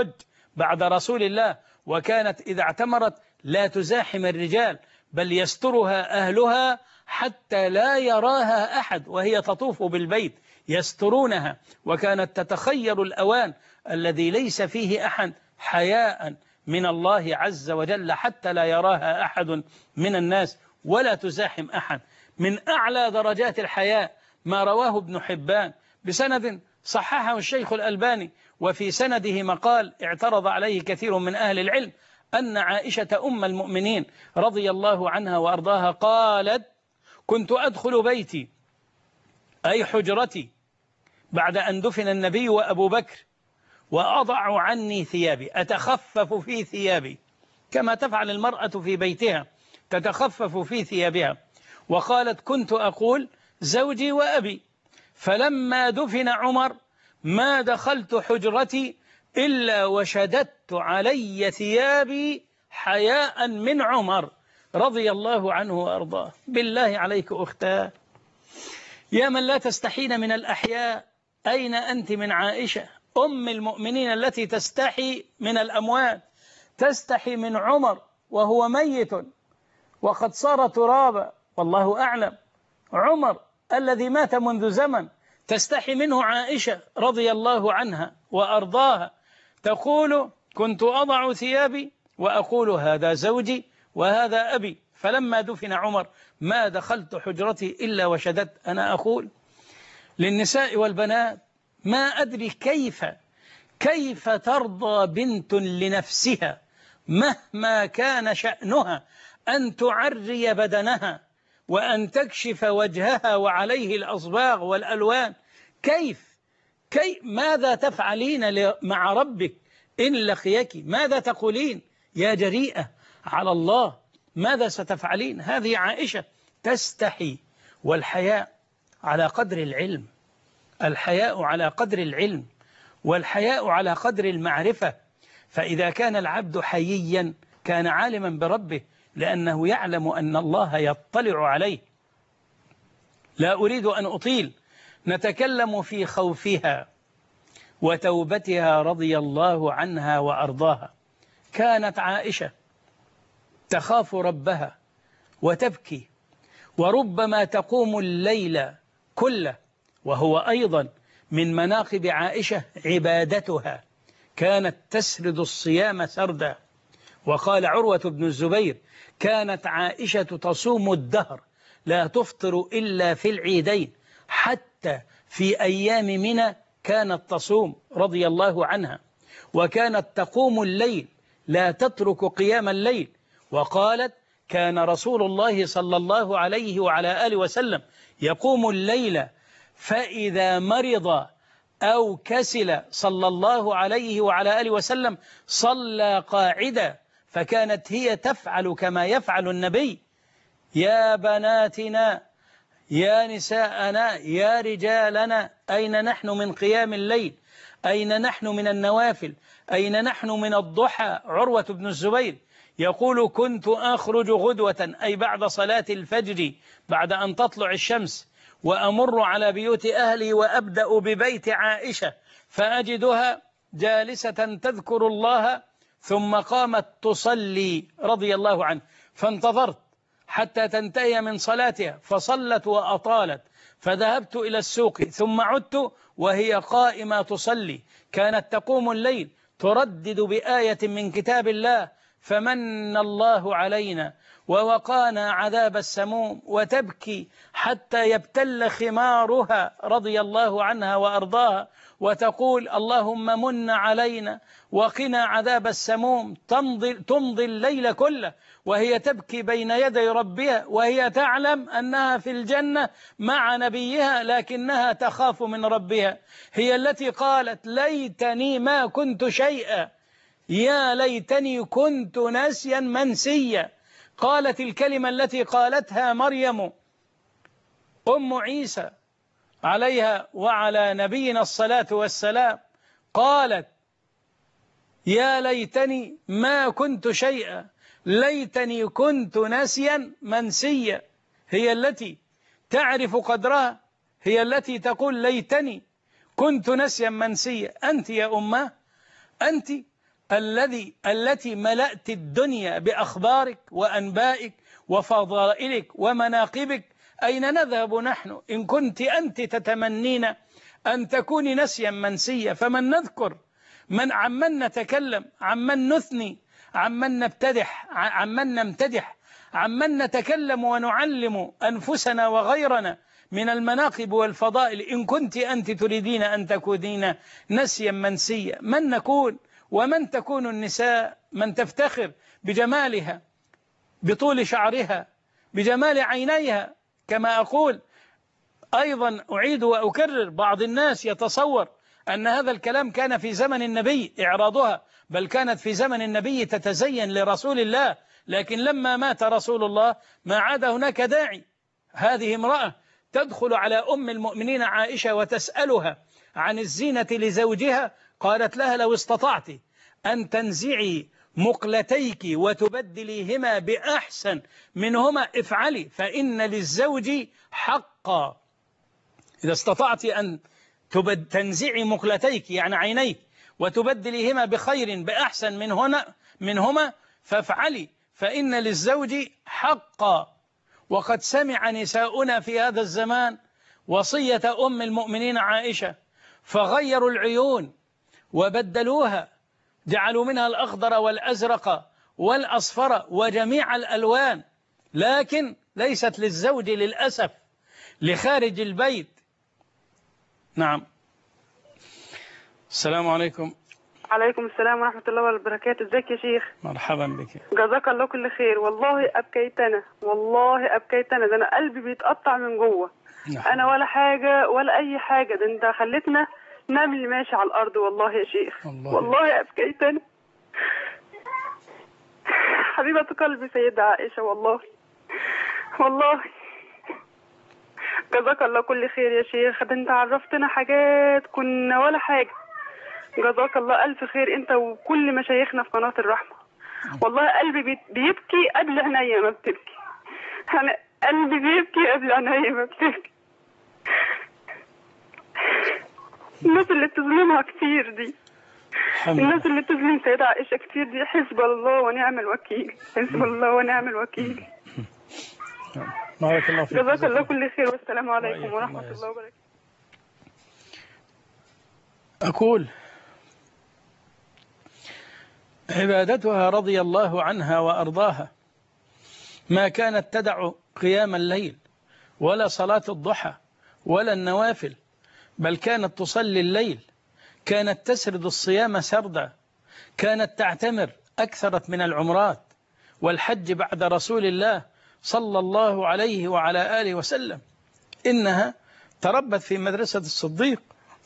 بعد رسول الله، وكانت إذا اعتمرت لا تزاحم الرجال بل يسترها أهلها حتى لا يراها أحد وهي تطوف بالبيت، يسترونها، وكانت تتخير الأوان الذي ليس فيه أحد حياء من الله عز وجل حتى لا يراها أحد من الناس ولا تزاحم أحد. من أعلى درجات الحياء ما رواه ابن حبان بسند صححه الشيخ الألباني، وفي سنده مقال اعترض عليه كثير من أهل العلم، أن عائشة أم المؤمنين رضي الله عنها وأرضاها قالت: كنت أدخل بيتي أي حجرتي بعد أن دفن النبي وأبو بكر وأضع عني ثيابي، أتخفف في ثيابي كما تفعل المرأة في بيتها، تتخفف في ثيابها. وقالت: كنت أقول زوجي وأبي، فلما دفن عمر ما دخلت حجرتي إلا وشددت علي ثيابي حياء من عمر رضي الله عنه وأرضاه. بالله عليك أختاه، يا من لا تستحين من الأحياء، أين أنت من عائشة أم المؤمنين التي تستحي من الأموات، تستحي من عمر وهو ميت وقد صار ترابا والله أعلم، عمر الذي مات منذ زمن، تستحي منه عائشة رضي الله عنها وأرضاها، تقول: كنت أضع ثيابي وأقول هذا زوجي وهذا أبي، فلما دفن عمر ما دخلت حجرتي إلا وشددت. أنا أقول للنساء والبنات: ما أدري كيف كيف ترضى بنت لنفسها مهما كان شأنها أن تعري بدنها وأن تكشف وجهها وعليه الأصباغ والألوان؟ كيف كي ماذا تفعلين مع ربك إن لقيك؟ ماذا تقولين يا جريئة على الله؟ ماذا ستفعلين؟ هذه عائشة تستحي، والحياء على قدر العلم، الحياء على قدر العلم، والحياء على قدر المعرفة. فإذا كان العبد حييا كان عالما بربه، لأنه يعلم أن الله يطلع عليه. لا أريد أن أطيل، نتكلم في خوفها وتوبتها رضي الله عنها وأرضاها. كانت عائشة تخاف ربها وتبكي، وربما تقوم الليل كله، وهو أيضا من مناقب عائشة عبادتها، كانت تسرد الصيام سردا. وقال عروة بن الزبير: كانت عائشة تصوم الدهر لا تفطر إلا في العيدين، حتى في أيام منى كانت تصوم رضي الله عنها، وكانت تقوم الليل لا تترك قيام الليل. وقالت: كان رسول الله صلى الله عليه وعلى آله وسلم يقوم الليل، فإذا مرض أو كسل صلى الله عليه وعلى آله وسلم صلى قاعدا، فكانت هي تفعل كما يفعل النبي. يا بناتنا، يا نساءنا، يا رجالنا، أين نحن من قيام الليل؟ أين نحن من النوافل؟ أين نحن من الضحى؟ عروة بن الزبير يقول: كنت أخرج غدوة أي بعد صلاة الفجر بعد أن تطلع الشمس، وأمر على بيوت أهلي وأبدأ ببيت عائشة فأجدها جالسة تذكر الله، ثم قامت تصلي رضي الله عنه، فانتظرت حتى تنتهي من صلاتها فصلت وأطالت، فذهبت إلى السوق ثم عدت وهي قائمة تصلي. كانت تقوم الليل تردد بآية من كتاب الله: فمن الله علينا ووقانا عذاب السموم، وتبكي حتى يبتل خمارها رضي الله عنها وأرضاها، وتقول: اللهم من علينا وقنا عذاب السموم. تمضي, تمضي الليل كله وهي تبكي بين يدي ربها، وهي تعلم أنها في الجنة مع نبيها، لكنها تخاف من ربها. هي التي قالت: ليتني ما كنت شيئا، يا ليتني كنت ناسيا منسيا. قالت الكلمة التي قالتها مريم أم عيسى عليها وعلى نبينا الصلاة والسلام، قالت: يا ليتني ما كنت شيئا، ليتني كنت ناسيا منسيا. هي التي تعرف قدرها، هي التي تقول: ليتني كنت ناسيا منسيا. أنت يا أمه، أنت الذي التي ملأت الدنيا بأخبارك وأنبائك وفضائلك ومناقبك، أين نذهب نحن إن كنت أنت تتمنين أن تكوني نسيا منسيا؟ فمن نذكر؟ من عمن نتكلم؟ عمن نثني؟ عمن نبتدح؟ عمن نمتدح؟ عمن نتكلم ونعلم أنفسنا وغيرنا من المناقب والفضائل؟ إن كنت أنت تريدين أن تكونين نسيا منسيا، من نكون؟ ومن تكون النساء؟ من تفتخر بجمالها، بطول شعرها، بجمال عينيها. كما أقول أيضا أعيد وأكرر، بعض الناس يتصور أن هذا الكلام كان في زمن النبي إعراضها، بل كانت في زمن النبي تتزين لرسول الله، لكن لما مات رسول الله ما عاد هناك داعي. هذه امرأة تدخل على أم المؤمنين عائشة وتسألها عن الزينة لزوجها، قالت لها لو استطعت أن تنزعي مقلتيك وتبدليهما بأحسن منهما افعلي، فإن للزوج حقا. إذا استطعت أن تنزعي مقلتيك يعني عينيك وتبدليهما بخير بأحسن من هنا منهما فافعلي، فإن للزوج حقا. وقد سمع نساؤنا في هذا الزمان وصية أم المؤمنين عائشة فغيروا العيون وبدلوها، جعلوا منها الأخضر والأزرق والأصفر وجميع الألوان، لكن ليست للزوج للأسف لخارج البيت. نعم. السلام عليكم. عليكم السلام ورحمة الله وبركاته. ازيك يا شيخ؟ مرحبا بك. جزاك الله كل خير. والله أبكيتنا، والله أبكيتنا، ده أنا قلبي بيتقطع من جوه. نعم. أنا ولا حاجة ولا أي حاجة، ده أنت خلتنا نمل ماشي على الأرض والله يا شيخ. الله. والله أبكيتنا حبيبة قلبي سيدة عائشة، والله والله جزاك الله كل خير يا شيخ. ده أنت عرفتنا حاجات كنا ولا حاجة. جزاك الله ألف خير أنت وكل مشايخنا في قناة الرحمة. والله قلبي بيبكي قبل عينيا ما بتبكي. أنا قلبي بيبكي قبل عينيا ما بتبكي. الناس اللي بتظلمها كتير دي، الناس اللي بتظلم سيدة عائشة كتير دي، حسب الله ونعم الوكيل، حسب الله ونعم الوكيل. بارك الله فيك. جزاك الله كل خير، والسلام عليكم ورحمة الله وبركاته. أقول عبادتها رضي الله عنها وأرضاها ما كانت تدع قيام الليل ولا صلاة الضحى ولا النوافل، بل كانت تصلي الليل، كانت تسرد الصيام سردا، كانت تعتمر، أكثرت من العمرات والحج بعد رسول الله صلى الله عليه وعلى آله وسلم. إنها تربت في مدرسة الصديق،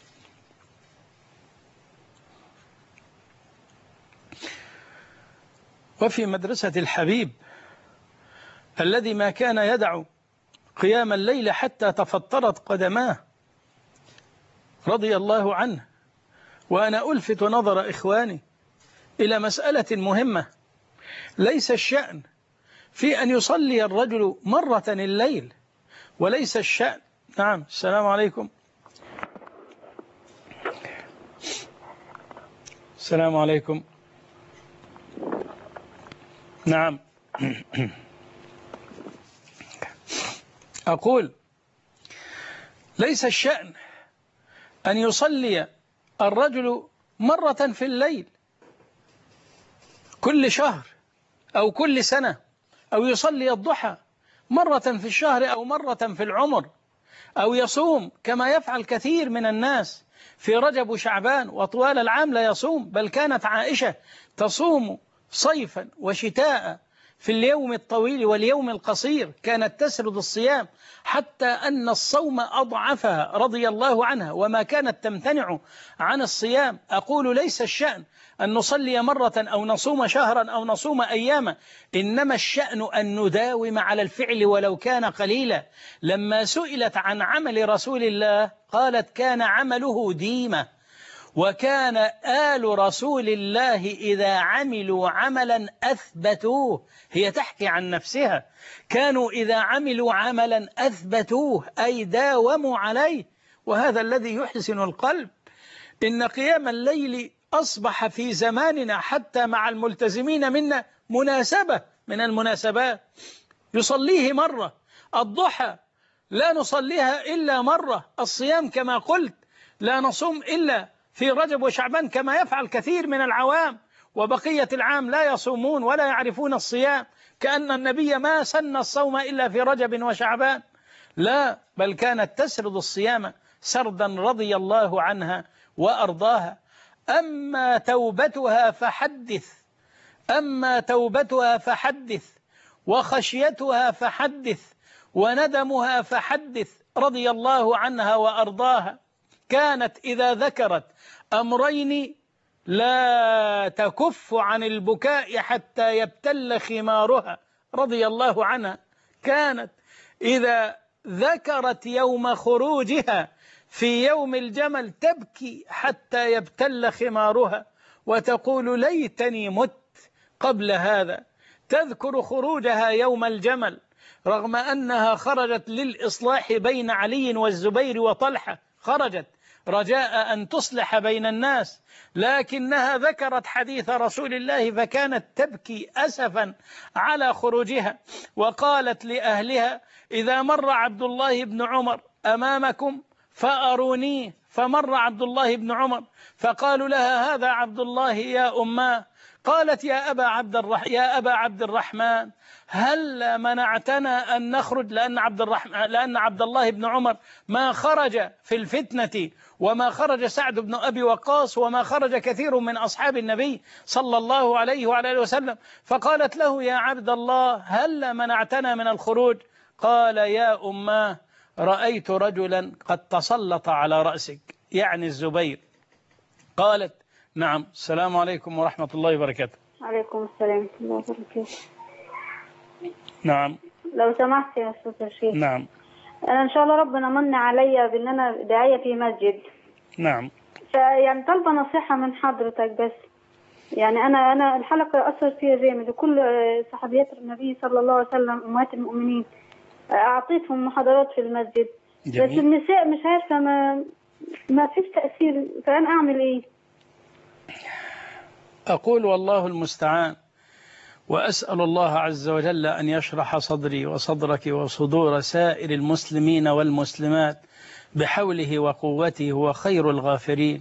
وفي مدرسة الحبيب الذي ما كان يدع قيام الليل حتى تفطرت قدماه رضي الله عنه. وأنا ألفت نظر إخواني إلى مسألة مهمة، ليس الشأن في أن يصلي الرجل مرة الليل، وليس الشأن. نعم. السلام عليكم. السلام عليكم. نعم. أقول ليس الشأن أن يصلي الرجل مرة في الليل كل شهر أو كل سنة، أو يصلي الضحى مرة في الشهر أو مرة في العمر، أو يصوم كما يفعل كثير من الناس في رجب وشعبان وطوال العام لا يصوم. بل كانت عائشة تصوم صيفا وشتاء في اليوم الطويل واليوم القصير، كانت تسرد الصيام حتى أن الصوم أضعفها رضي الله عنها، وما كانت تمتنع عن الصيام. أقول ليس الشأن أن نصلي مرة أو نصوم شهرا أو نصوم أياما، إنما الشأن أن نداوم على الفعل ولو كان قليلا. لما سئلت عن عمل رسول الله قالت كان عمله ديمة، وكان آل رسول الله إذا عملوا عملا أثبتوه. هي تحكي عن نفسها، كانوا إذا عملوا عملا أثبتوه أي داوموا عليه، وهذا الذي يحزن القلب. إن قيام الليل أصبح في زماننا حتى مع الملتزمين منا مناسبة من المناسبات يصليه مرة. الضحى لا نصليها إلا مرة. الصيام كما قلت لا نصوم إلا في رجب وشعبان كما يفعل كثير من العوام، وبقية العام لا يصومون ولا يعرفون الصيام، كأن النبي ما سن الصوم إلا في رجب وشعبان. لا، بل كانت تسرد الصيام سردا رضي الله عنها وأرضاها. أما توبتها فحدث، أما توبتها فحدث، وخشيتها فحدث، وندمها فحدث، رضي الله عنها وأرضاها. كانت إذا ذكرت أمرين لا تكف عن البكاء حتى يبتل خمارها، رضي الله عنها. كانت إذا ذكرت يوم خروجها في يوم الجمل تبكي حتى يبتل خمارها وتقول ليتني مت قبل هذا. تذكر خروجها يوم الجمل رغم أنها خرجت للإصلاح بين علي والزبير وطلحة، خرجت رجاء أن تصلح بين الناس، لكنها ذكرت حديث رسول الله فكانت تبكي أسفا على خروجها. وقالت لأهلها إذا مر عبد الله بن عمر أمامكم فأرونيه، فمر عبد الله بن عمر فقالوا لها هذا عبد الله يا أماه. قالت يا أبا عبد الرح يا أبا عبد الرحمن هل منعتنا أن نخرج، لأن عبد الرحمن لأن عبد الله بن عمر ما خرج في الفتنة، وما خرج سعد بن أبي وقاص، وما خرج كثير من أصحاب النبي صلى الله عليه وعلى آله وسلم. فقالت له يا عبد الله هل منعتنا من الخروج؟ قال يا أماه رأيت رجلا قد تسلط على رأسك، يعني الزبير. قالت نعم. السلام عليكم ورحمة الله وبركاته. عليكم السلام ورحمة الله وبركاته. نعم. لو سمحت يا أستاذ الشيخ. نعم. أنا إن شاء الله ربنا من عليا بأن أنا داعية في مسجد. نعم. فيعني طالبة نصيحة من حضرتك بس. يعني أنا أنا الحلقة أثر فيها جامد، وكل صحابيات النبي صلى الله عليه وسلم أمهات المؤمنين أعطيتهم محاضرات في المسجد. جميل. بس النساء مش عارفة، ما ما فيش تأثير، فأنا أعمل إيه؟ أقول والله المستعان، وأسأل الله عز وجل أن يشرح صدري وصدرك وصدور سائر المسلمين والمسلمات بحوله وقوته، هو خير الغافرين.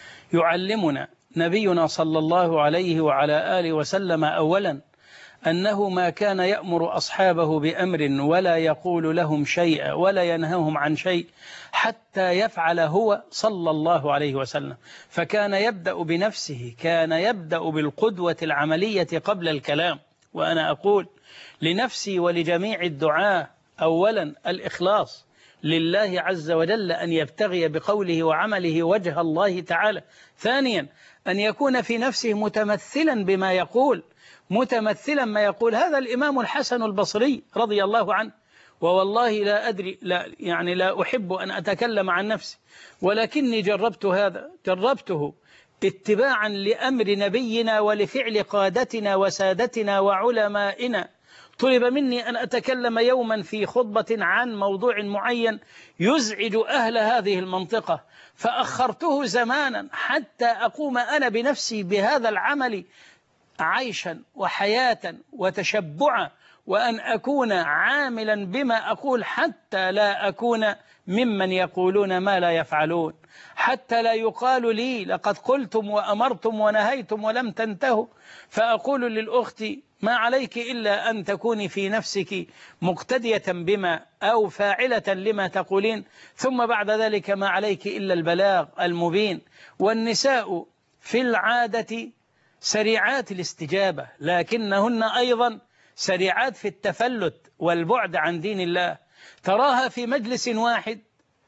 يعلمنا نبينا صلى الله عليه وعلى آله وسلم أولا أنه ما كان يأمر أصحابه بأمر ولا يقول لهم شيئا ولا ينهاهم عن شيء حتى يفعل هو صلى الله عليه وسلم. فكان يبدأ بنفسه، كان يبدأ بالقدوة العملية قبل الكلام. وأنا أقول لنفسي ولجميع الدعاة أولا الإخلاص لله عز وجل، أن يبتغي بقوله وعمله وجه الله تعالى. ثانيا أن يكون في نفسه متمثلا بما يقول، متمثلا ما يقول. هذا الإمام الحسن البصري رضي الله عنه، ووالله لا أدري لا يعني لا أحب أن أتكلم عن نفسي، ولكني جربت هذا، جربته اتباعا لأمر نبينا ولفعل قادتنا وسادتنا وعلمائنا. طلب مني أن أتكلم يوما في خطبة عن موضوع معين يزعج أهل هذه المنطقة، فأخرته زمانا حتى أقوم أنا بنفسي بهذا العمل عيشا وحياة وتشبعا، وأن أكون عاملا بما أقول حتى لا أكون ممن يقولون ما لا يفعلون، حتى لا يقال لي لقد قلتم وأمرتم ونهيتم ولم تنتهوا. فأقول للأخت ما عليك إلا أن تكوني في نفسك مقتدية بما أو فاعلة لما تقولين، ثم بعد ذلك ما عليك إلا البلاغ المبين. والنساء في العادة سريعات الاستجابة، لكنهن أيضا سريعات في التفلت والبعد عن دين الله. تراها في مجلس واحد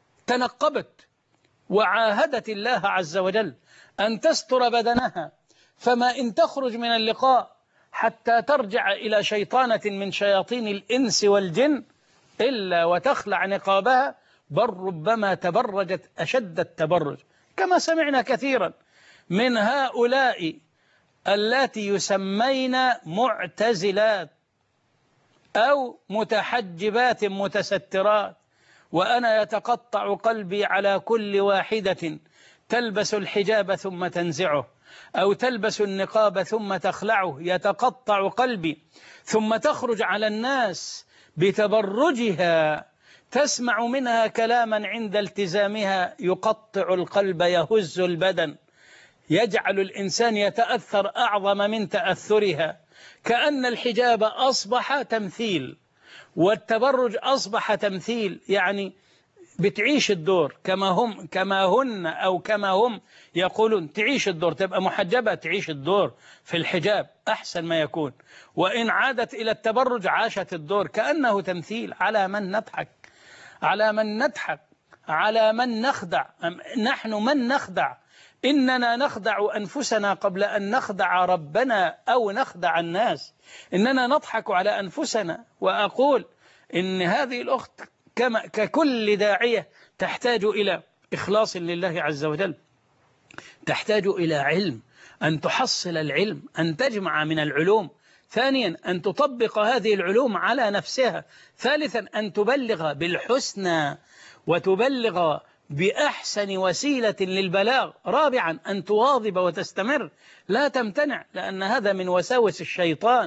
تنقبت وعاهدت الله عز وجل أن تستر بدنها، فما إن تخرج من اللقاء حتى ترجع إلى شيطانة من شياطين الإنس والجن إلا وتخلع نقابها، بل ربما تبرجت أشد التبرج، كما سمعنا كثيرا من هؤلاء التي يسمين معتزلات أو متحجبات متسترات. وأنا يتقطع قلبي على كل واحدة تلبس الحجاب ثم تنزعه، أو تلبس النقاب ثم تخلعه، يتقطع قلبي، ثم تخرج على الناس بتبرجها، تسمع منها كلاما عند التزامها يقطع القلب يهز البدن، يجعل الإنسان يتأثر أعظم من تأثرها، كأن الحجاب أصبح تمثيل والتبرج أصبح تمثيل، يعني بتعيش الدور كما هم كما هن أو كما هم يقولون، تعيش الدور، تبقى محجبة تعيش الدور في الحجاب أحسن ما يكون، وإن عادت إلى التبرج عاشت الدور كأنه تمثيل. على من نضحك؟ على من نضحك؟ على من نخدع؟ نحن من نخدع؟ إننا نخدع أنفسنا قبل أن نخدع ربنا أو نخدع الناس، إننا نضحك على أنفسنا. وأقول إن هذه الأخت كما ككل داعية تحتاج إلى إخلاص لله عز وجل، تحتاج إلى علم، أن تحصل العلم، أن تجمع من العلوم، ثانيا أن تطبق هذه العلوم على نفسها، ثالثا أن تبلغ بالحسنى وتبلغ بأحسن وسيلة للبلاغ، رابعا أن تواظب وتستمر لا تمتنع لأن هذا من وساوس الشيطان،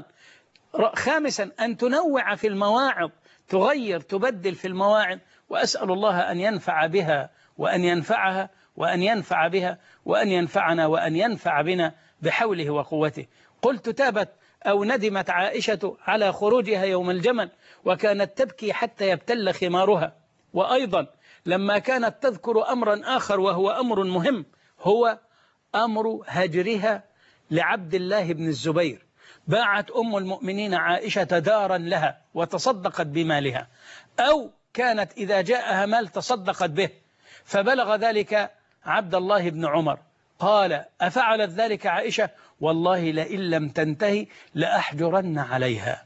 خامسا أن تنوع في المواعظ، تغير تبدل في المواعظ، وأسأل الله أن ينفع بها وأن ينفعها وأن ينفع بها وأن ينفعنا وأن ينفع بنا بحوله وقوته. قلت تابت أو ندمت عائشة على خروجها يوم الجمل وكانت تبكي حتى يبتل خمارها. وأيضا لما كانت تذكر أمرا آخر وهو أمر مهم، هو أمر هجرها لعبد الله بن الزبير. باعت أم المؤمنين عائشة دارا لها وتصدقت بمالها، أو كانت إذا جاءها مال تصدقت به، فبلغ ذلك عبد الله بن عمر قال: أفعلت ذلك عائشة؟ والله لئن لم تنتهي لأحجرن عليها.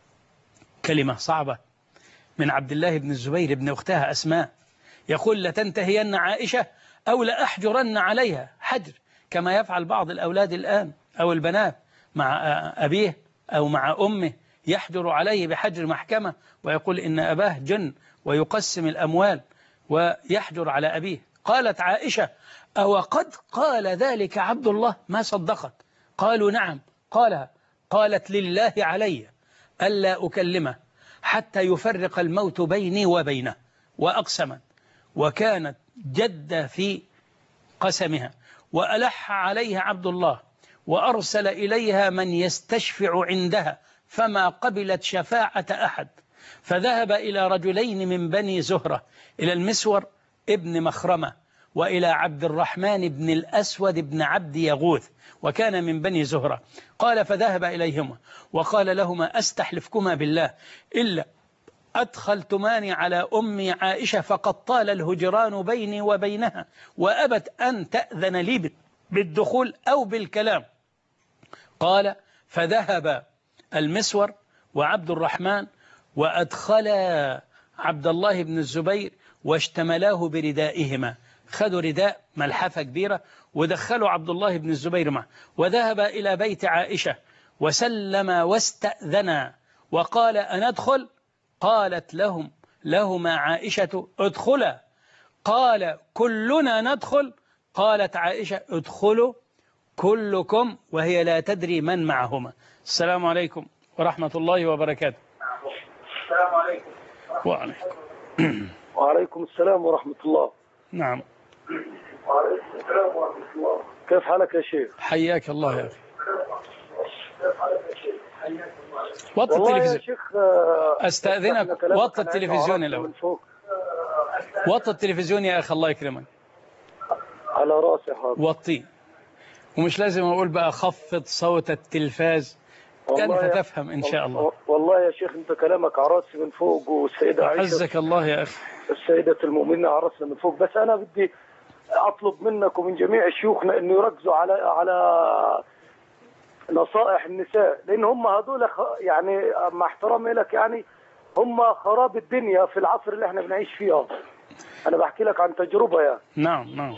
كلمة صعبة من عبد الله بن الزبير ابن أختها أسماء، يقول: لتنتهين عائشة أو لأحجرن عليها، حجر كما يفعل بعض الأولاد الآن أو البنات مع أبيه أو مع أمه، يحجر عليه بحجر محكمة ويقول إن أباه جن ويقسم الأموال ويحجر على أبيه. قالت عائشة: أو قد قال ذلك عبد الله؟ ما صدقت. قالوا: نعم قالها. قالت: لله علي ألا أكلمه حتى يفرق الموت بيني وبينه. وأقسمت، وكانت جدة في قسمها. وألح عليها عبد الله وأرسل إليها من يستشفع عندها، فما قبلت شفاعة أحد، فذهب إلى رجلين من بني زهرة، إلى المسور ابن مخرمة وإلى عبد الرحمن بن الأسود بن عبد يغوث، وكان من بني زهرة. قال: فذهب إليهما وقال لهما: أستحلفكما بالله إلا أدخلتماني على أمي عائشة فقد طال الهجران بيني وبينها وأبت أن تأذن لي بالدخول أو بالكلام. قال: فذهب المسور وعبد الرحمن وأدخلا عبد الله بن الزبير واشتملاه بردائهما، خذوا رداء ملحفة كبيرة ودخلوا عبد الله بن الزبير معه، وذهب إلى بيت عائشة وسلم واستأذنا وقال: أنا أدخل؟ قالت لهم لهما عائشة: ادخلا. قال: كلنا ندخل؟ قالت عائشة: ادخلوا كلكم، وهي لا تدري من معهما. السلام عليكم ورحمة الله وبركاته. السلام عليكم. وعليكم وعليكم السلام ورحمة الله. نعم. وعليكم السلام ورحمة الله. كيف حالك يا شيخ؟ حياك الله يا أخي. كيف حالك يا شيخ؟ حياك الله. وطي والله التلفزيون. يا شيخ أستأذنك وطي التلفزيون الأول. وطي التلفزيون يا أخي الله يكرمك. على راسي حاضر. وطي، ومش لازم أقول بقى خفض صوت التلفاز، أنت تفهم إن شاء الله. والله يا شيخ أنت كلامك عراسي من فوق، والسيدة عائشة عزك الله يا أخي. السيدة المؤمنين عرسنا من فوق. بس أنا بدي أطلب منك ومن جميع شيوخنا إنه يركزوا على على نصائح النساء، لأن هم هذول يعني مع احترامي لك يعني هم خراب الدنيا في العصر اللي احنا بنعيش فيه. أنا بحكي لك عن تجربة يعني. نعم نعم.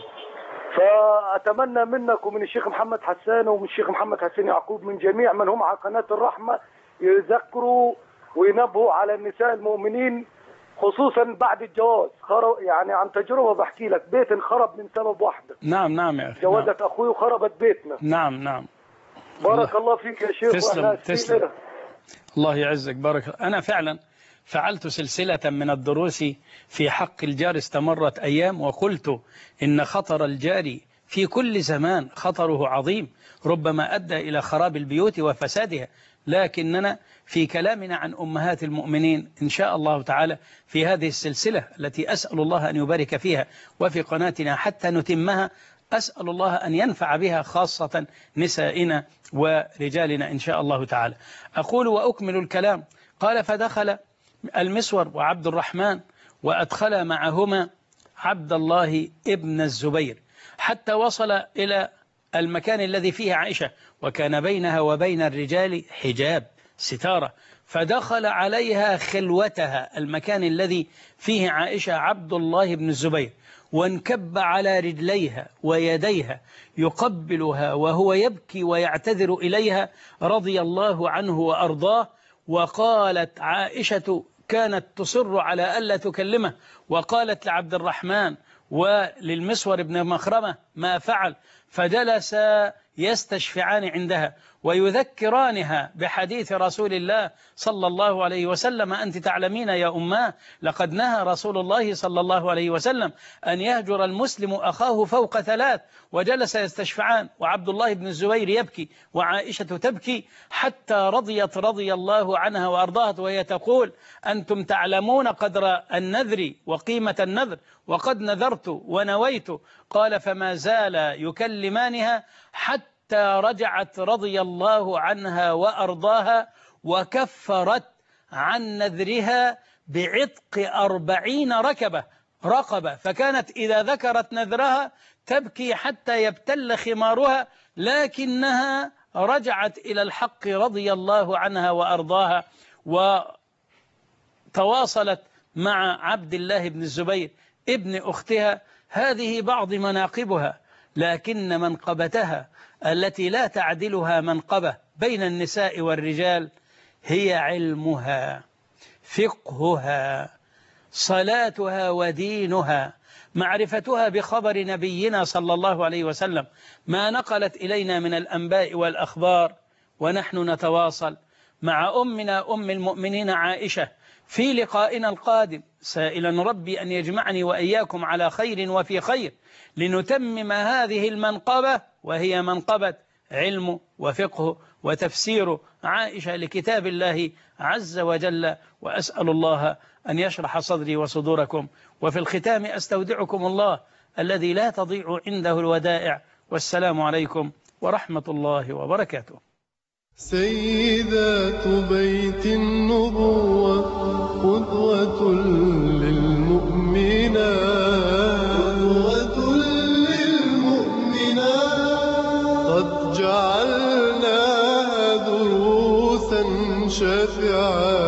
فأتمنى منك ومن الشيخ محمد حسان ومن الشيخ محمد حسين يعقوب من جميع من هم على قناة الرحمة يذكروا وينبهوا على النساء المؤمنين خصوصا بعد الجواز. خرب يعني عن تجربه بحكي لك، بيت انخرب من سبب واحده. نعم نعم يا أخي. جوازت اخوي وخربت بيتنا. نعم نعم. بارك الله, الله فيك يا شيخ. تسلم تسلم. الله يعزك. بارك. أنا فعلا فعلت سلسلة من الدروس في حق الجار استمرت أيام، وقلت إن خطر الجار في كل زمان خطره عظيم، ربما أدى إلى خراب البيوت وفسادها. لكننا في كلامنا عن أمهات المؤمنين إن شاء الله تعالى في هذه السلسلة التي أسأل الله أن يبارك فيها وفي قناتنا حتى نتمها، أسأل الله أن ينفع بها خاصة نسائنا ورجالنا إن شاء الله تعالى. أقول وأكمل الكلام. قال فدخل المسور وعبد الرحمن وأدخل معهما عبد الله ابن الزبير حتى وصل إلى المكان الذي فيه عائشة، وكان بينها وبين الرجال حجاب ستارة، فدخل عليها خلوتها المكان الذي فيه عائشة عبد الله بن الزبير، وانكب على رجليها ويديها يقبلها وهو يبكي ويعتذر إليها رضي الله عنه وأرضاه. وقالت عائشة كانت تصر على ألا تكلمه، وقالت لعبد الرحمن وللمسور بن مخرمة ما فعل، فجلس يستشفعان عندها ويذكرانها بحديث رسول الله صلى الله عليه وسلم: أنت تعلمين يا أماه لقد نهى رسول الله صلى الله عليه وسلم أن يهجر المسلم أخاه فوق ثلاث. وجلس يستشفعان وعبد الله بن الزبير يبكي وعائشة تبكي حتى رضيت رضي الله عنها وأرضاها، وهي تقول: أنتم تعلمون قدر النذر وقيمة النذر وقد نذرت ونويت. قال فما زال يكلمانها حتى رجعت رضي الله عنها وأرضاها وكفرت عن نذرها بعتق أربعين ركبة رقبة، فكانت إذا ذكرت نذرها تبكي حتى يبتل خمارها، لكنها رجعت إلى الحق رضي الله عنها وأرضاها وتواصلت مع عبد الله بن الزبير ابن أختها. هذه بعض مناقبها، لكن منقبتها التي لا تعدلها منقبة بين النساء والرجال هي علمها، فقهها، صلاتها ودينها، معرفتها بخبر نبينا صلى الله عليه وسلم، ما نقلت إلينا من الأنباء والأخبار. ونحن نتواصل مع أمنا أم المؤمنين عائشة في لقائنا القادم، سائلا ربي أن يجمعني وإياكم على خير وفي خير، لنتمم هذه المنقبة، وهي منقبة علم وفقه وتفسير عائشة لكتاب الله عز وجل. وأسأل الله أن يشرح صدري وصدوركم. وفي الختام أستودعكم الله الذي لا تضيع عنده الودائع، والسلام عليكم ورحمة الله وبركاته. سيدات بيت النبوة قدوة للمؤمنات، قدوة للمؤمنات، قد جعلنا دروسا شافعات